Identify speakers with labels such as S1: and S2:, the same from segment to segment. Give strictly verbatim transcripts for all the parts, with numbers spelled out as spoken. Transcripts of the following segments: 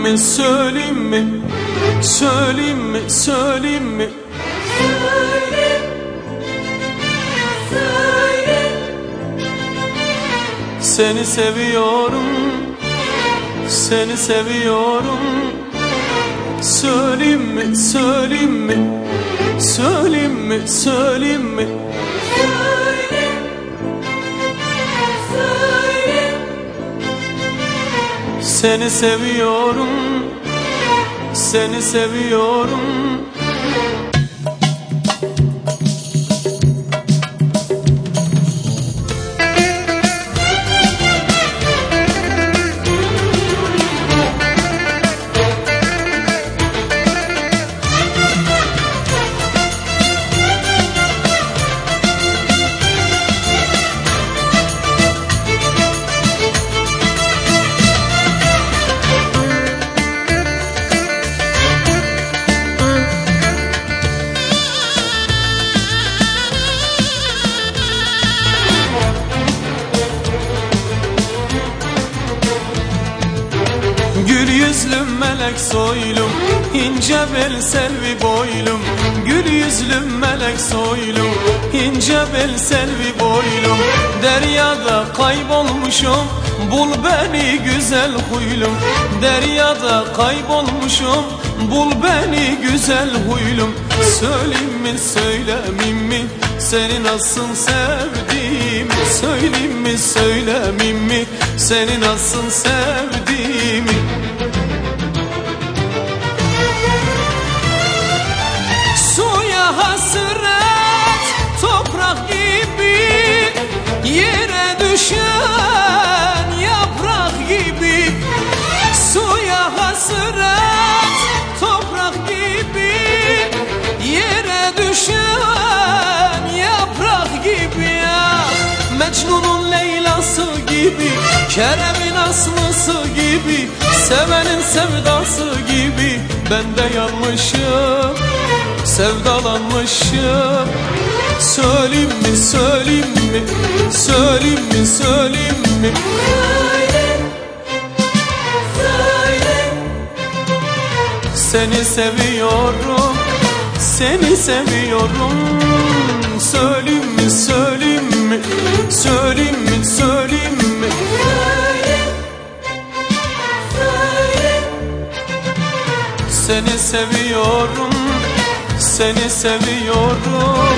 S1: mi, söyleyeyim mi, söyleyeyim mi, söyleyeyim mi?
S2: Söyle, söyle.
S1: Seni seviyorum, seni seviyorum. Söyleyeyim mi, söyleyeyim mi, söyleyeyim mi, söyleyeyim mi?
S2: Söyle, söyle.
S1: Seni seviyorum, seni seviyorum. Gül yüzlüm melek soylum, ince bel selvi boylum. Gül yüzlüm melek soylum, ince bel selvi boylum. Deryada kaybolmuşum, bul beni güzel huylum. Deryada kaybolmuşum, bul beni güzel huylum. Söyleyeyim mi, söylemeyeyim mi, seni nasıl sevdiğimi? Söyleyeyim mi, söylemeyeyim mi, seni nasıl sevdiğimi? Suya hasret, toprak gibi, yere düşen yaprak gibi. Suya hasret, toprak gibi, yere düşen yaprak gibi. Mecnun'un Leyla'sı gibi, Kerem'in Aslı'sı gibi, sevenin sevdası gibi. Ben de yanmışım, sevdalanmışım. Söyleyeyim mi, söyleyeyim mi, söyleyeyim mi, söyleyeyim mi?
S2: Söyle, söyle.
S1: Seni seviyorum, seni seviyorum. Söyleyeyim mi, söyleyeyim mi, söyleyeyim mi, söyleyeyim mi?
S2: Söyle, söyle.
S1: Seni seviyorum, seni seviyorum.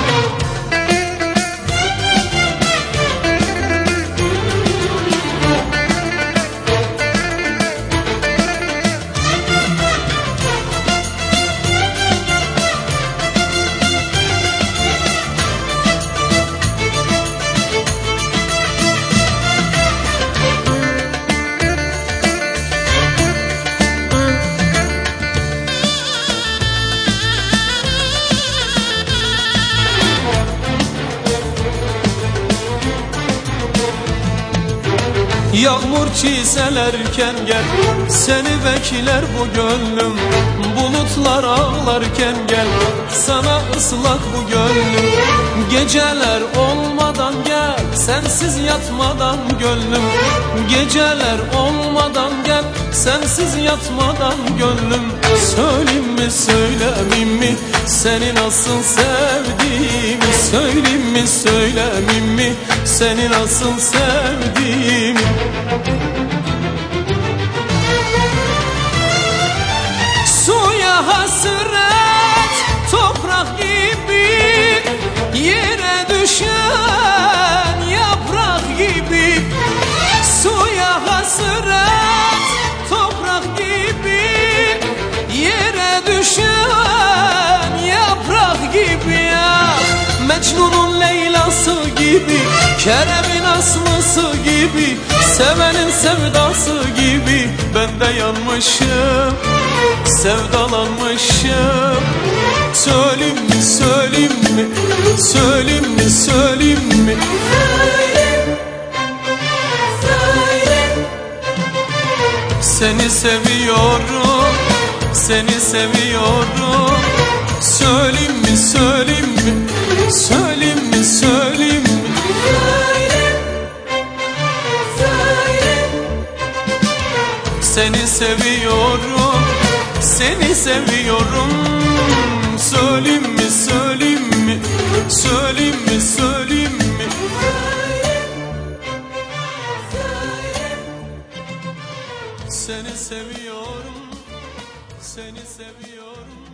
S1: Yağmur çiselerken gel, seni bekler bu gönlüm. Bulutlar ağlarken gel, sana ıslak bu gönlüm. Geceler olmadan gel, sensiz yatmadan gönlüm. Geceler olmadan gel, sensiz yatmadan gönlüm. Söyleyeyim mi, söylemeyeyim mi, seni nasıl sevdiğimi? Söyleyeyim mi, söylemeyeyim mi, seni nasıl sevdiğimi? Suya hasret, toprak gibi, yere düşen yaprak gibi. Suya hasret, toprak gibi, yere düşen yaprak gibi. Mecnun'un Leyla'sı gibi, Kerem'in Aslı'sı gibi, sevenin sevdası gibi. Ben de yanmışım, sevdalanmışım. Söyleyeyim mi, söyleyeyim mi, söyleyeyim mi, söyleyeyim mi?
S2: Söyle, söyle.
S1: Seni seviyorum, seni seviyorum. Söyleyeyim mi, söyleyeyim mi, söyleyeyim mi, söyleyeyim mi?
S2: Söyle, söyle.
S1: Seni seviyorum, seni seviyorum. Söyleyeyim mi, söyleyeyim mi, söyleyeyim mi, söyleyeyim mi? Seni seviyorum, seni seviyorum.